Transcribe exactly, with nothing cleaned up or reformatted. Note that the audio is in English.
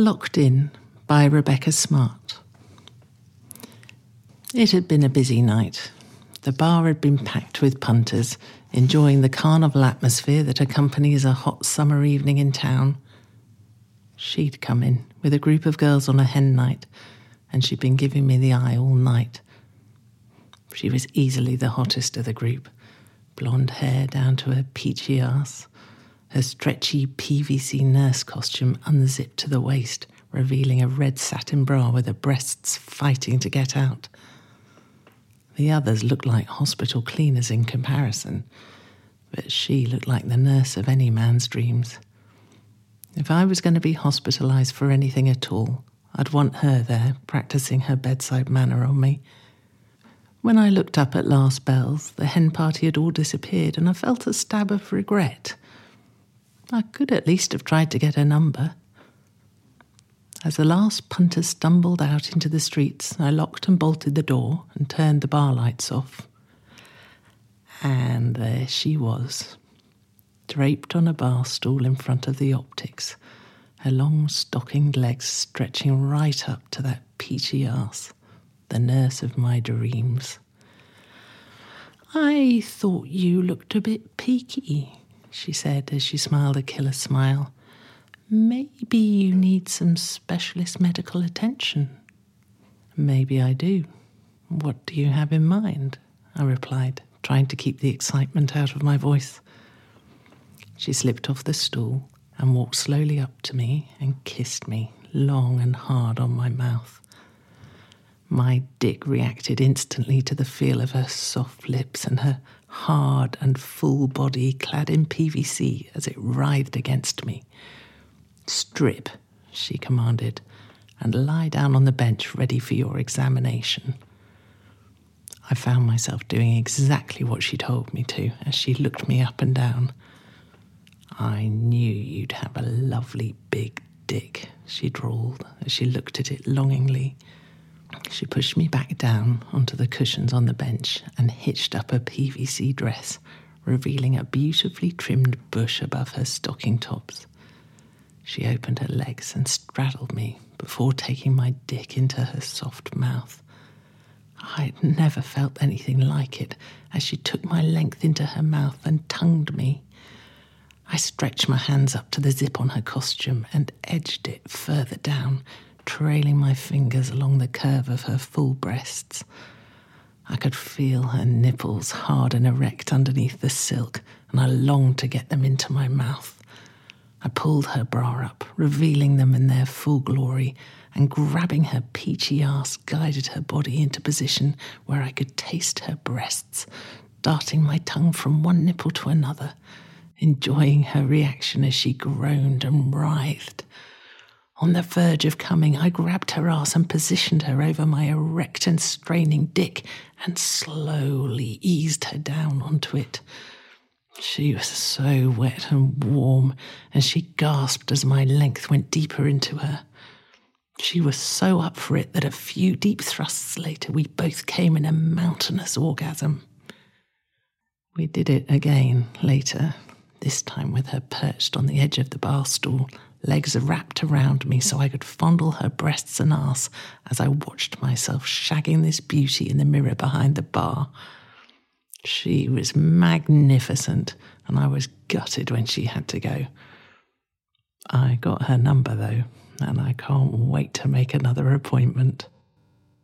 Locked In by Rebecca Smart. It had been a busy night. The bar had been packed with punters, enjoying the carnival atmosphere that accompanies a hot summer evening in town. She'd come in with a group of girls on a hen night, and she'd been giving me the eye all night. She was easily the hottest of the group, blonde hair down to her peachy arse, her stretchy P V C nurse costume unzipped to the waist, revealing a red satin bra with her breasts fighting to get out. The others looked like hospital cleaners in comparison, but she looked like the nurse of any man's dreams. If I was going to be hospitalised for anything at all, I'd want her there, practising her bedside manner on me. When I looked up at last bells, the hen party had all disappeared, and I felt a stab of regret. I could at least have tried to get her number. As the last punter stumbled out into the streets, I locked and bolted the door and turned the bar lights off. And there she was, draped on a bar stool in front of the optics, her long stockinged legs stretching right up to that peachy arse, the nurse of my dreams. "I thought you looked a bit peaky," she said as she smiled a killer smile. "Maybe you need some specialist medical attention." "Maybe I do. What do you have in mind?" I replied, trying to keep the excitement out of my voice. She slipped off the stool and walked slowly up to me and kissed me long and hard on my mouth. My dick reacted instantly to the feel of her soft lips and her hard and full body clad in P V C as it writhed against me. "Strip," she commanded, "and lie down on the bench ready for your examination." I found myself doing exactly what she told me to as she looked me up and down. "I knew you'd have a lovely big dick," she drawled as she looked at it longingly. She pushed me back down onto the cushions on the bench and hitched up her P V C dress, revealing a beautifully trimmed bush above her stocking tops. She opened her legs and straddled me before taking my dick into her soft mouth. I'd never felt anything like it as she took my length into her mouth and tongued me. I stretched my hands up to the zip on her costume and edged it further down, trailing my fingers along the curve of her full breasts. I could feel her nipples hard and erect underneath the silk, and I longed to get them into my mouth. I pulled her bra up, revealing them in their full glory, and grabbing her peachy ass, guided her body into position where I could taste her breasts, darting my tongue from one nipple to another, enjoying her reaction as she groaned and writhed. On the verge of coming, I grabbed her ass and positioned her over my erect and straining dick and slowly eased her down onto it. She was so wet and warm, and she gasped as my length went deeper into her. She was so up for it that a few deep thrusts later we both came in a mountainous orgasm. We did it again later, this time with her perched on the edge of the bar stool, legs wrapped around me so I could fondle her breasts and arse as I watched myself shagging this beauty in the mirror behind the bar. She was magnificent, and I was gutted when she had to go. I got her number, though, and I can't wait to make another appointment.